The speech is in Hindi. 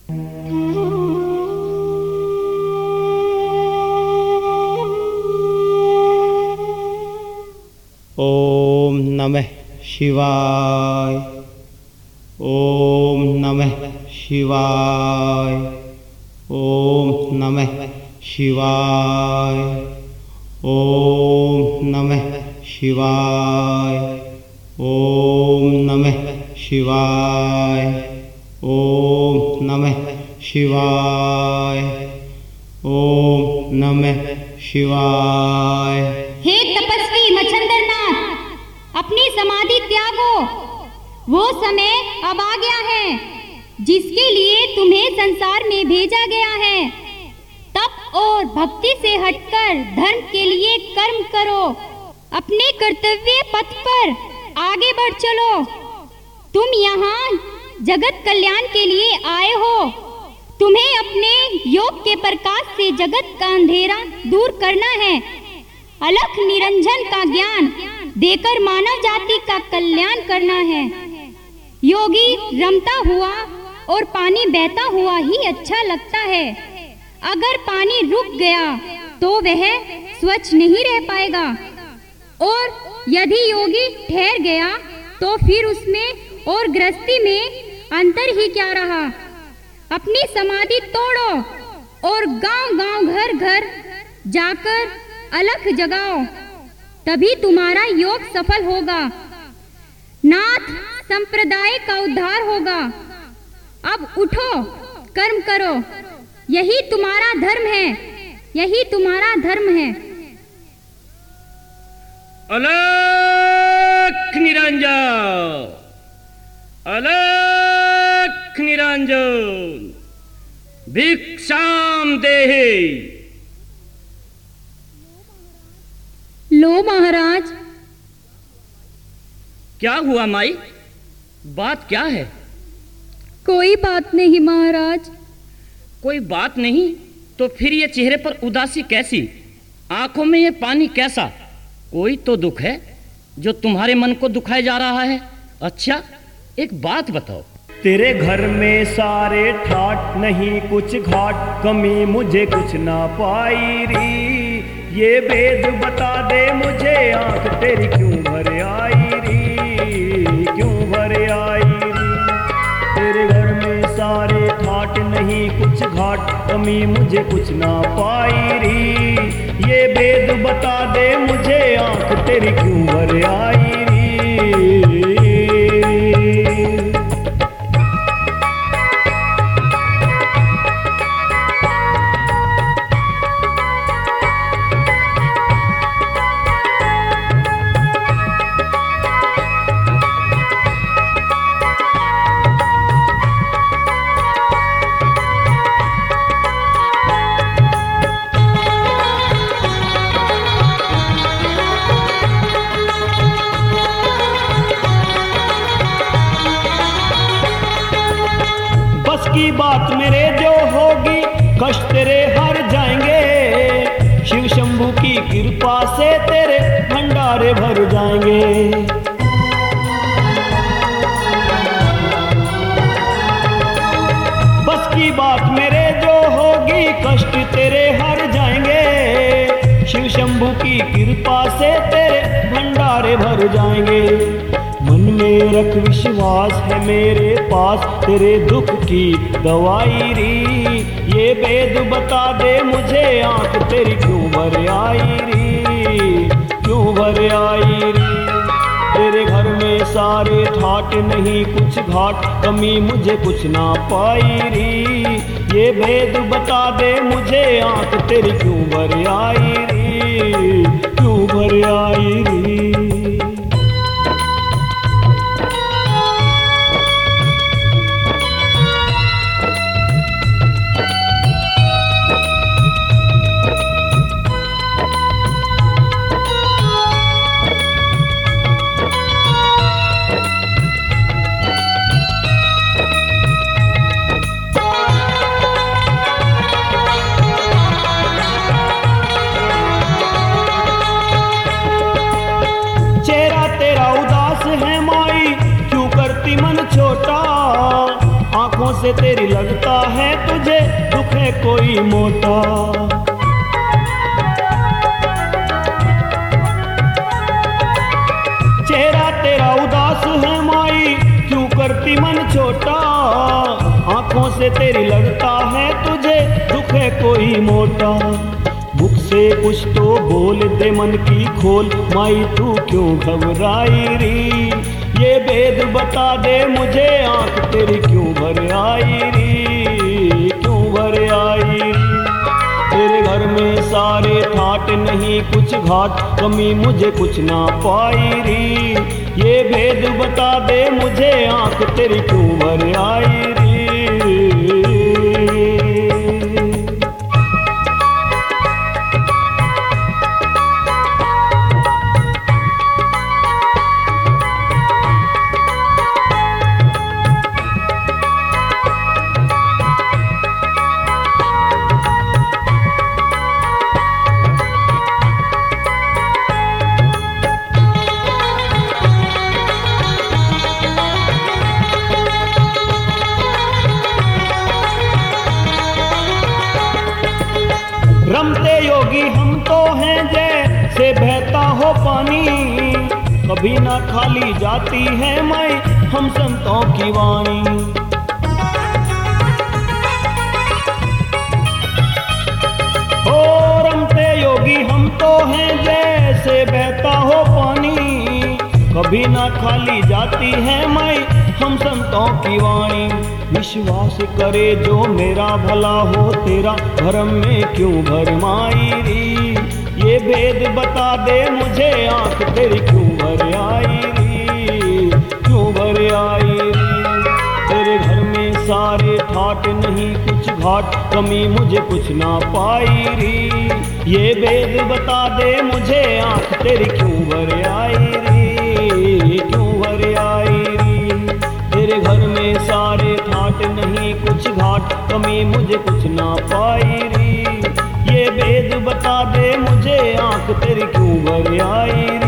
ओम नमः शिवाय। ओम नमः शिवाय। ओम नमः शिवाय। ओम नमः शिवाय। ओम नमः शिवाय। ओम नमः शिवाय। ओम नमः शिवाय। हे तपस्वी मच्छंदरनाथ, अपनी समाधि त्यागो। वो समय अब आ गया है जिसके लिए तुम्हें संसार में भेजा गया है। तप और भक्ति से हटकर धर्म के लिए कर्म करो। अपने कर्तव्य पथ पर आगे बढ़ चलो। तुम यहाँ जगत कल्याण के लिए आए हो। तुम्हें अपने योग के प्रकाश से जगत का अंधेरा दूर करना है। अलख निरंजन का ज्ञान देकर मानव जाति का कल्याण करना है। योगी रमता हुआ और पानी बहता हुआ ही अच्छा लगता है। अगर पानी रुक गया तो वह स्वच्छ नहीं रह पाएगा, और यदि योगी ठहर गया तो फिर उसमें और गृहस्थी में अंतर ही क्या रहा। अपनी समाधि तोड़ो और गांव-गांव, घर-घर जाकर अलख जगाओ, तभी तुम्हारा योग सफल होगा। नाथ संप्रदाय का उद्धार होगा। अब उठो, कर्म करो। यही तुम्हारा धर्म है, यही तुम्हारा धर्म है। अलख निरंजन, अलख निरंजन, भिक्षाम देहि। लो महाराज। क्या हुआ माई, बात क्या है? कोई बात नहीं महाराज। कोई बात नहीं तो फिर ये चेहरे पर उदासी कैसी, आंखों में ये पानी कैसा? कोई तो दुख है जो तुम्हारे मन को दुखाए जा रहा है। अच्छा एक बात बताओ। तेरे घर में सारे ठाट, नहीं कुछ घाट, कमी मुझे कुछ ना पाई री। ये भेद बता दे मुझे, आंख तेरी क्यों भर आई री, क्यों भर आई री। तेरे घर में सारे ठाट, नहीं कुछ घाट, कमी मुझे कुछ ना पाई री। ये भेद बता दे मुझे, आंख तेरी क्यों भर आई री। की बात मेरे जो होगी, कष्ट तेरे हर जाएंगे। शिव शंभू की कृपा से तेरे भंडारे भर जाएंगे। बस की बात मेरे जो होगी, कष्ट तेरे हर जाएंगे। शिव शंभू की कृपा से तेरे भंडारे भर जाएंगे। मन में रख विश्वास है मेरे पास, तेरे दुख की दवाई री। ये वेद बता दे मुझे, आंख तेरी क्यों भर आई री, क्यों भर आई री। तेरे घर में सारे ठाट, नहीं कुछ घाट, कमी मुझे कुछ ना पाई री। ये वेद बता दे मुझे, आंख तेरी क्यों भर आई री, क्यों भर आई री। से तेरी लगता है तुझे दुख है कोई मोटा। चेहरा तेरा उदास है माई, क्यों करती मन छोटा। आंखों से तेरी लगता है तुझे दुख है कोई मोटा। मुख से कुछ तो बोल दे मन की खोल, माई तू क्यों घबराई री। ये भेद बता दे मुझे, आंख तेरी क्यों भर आई री, क्यों भर आई री। तेरे घर में सारे ठाट नहीं कुछ घाट, कमी मुझे कुछ ना पाई री। ये भेद बता दे मुझे, आंख तेरी क्यों भर आई री। रमते योगी हम तो हैं जैसे बहता हो पानी, कभी ना खाली जाती है मैं हम संतों की वाणी। ओ रमते योगी हम तो हैं जैसे बहता हो पानी, कभी ना खाली जाती है मैं हम संतों की वाणी। विश्वास करे जो मेरा भला हो, तेरा भरम में क्यों भरमाई री। ये भेद बता दे मुझे, आंख तेरी क्यों भर आई री, क्यों भर आई री। तेरे घर में सारे ठाट नहीं कुछ घाट, कमी मुझे कुछ ना पाई री। ये भेद बता दे मुझे, आंख तेरी क्यों भर आई री, क्यों भर आई री। तेरे घर में सारे ठाट नहीं कुछ घाट, कमी मुझे कुछ ना पाई री। ये भेद बता दे मुझे, आंख तेरी क्यों भर आई।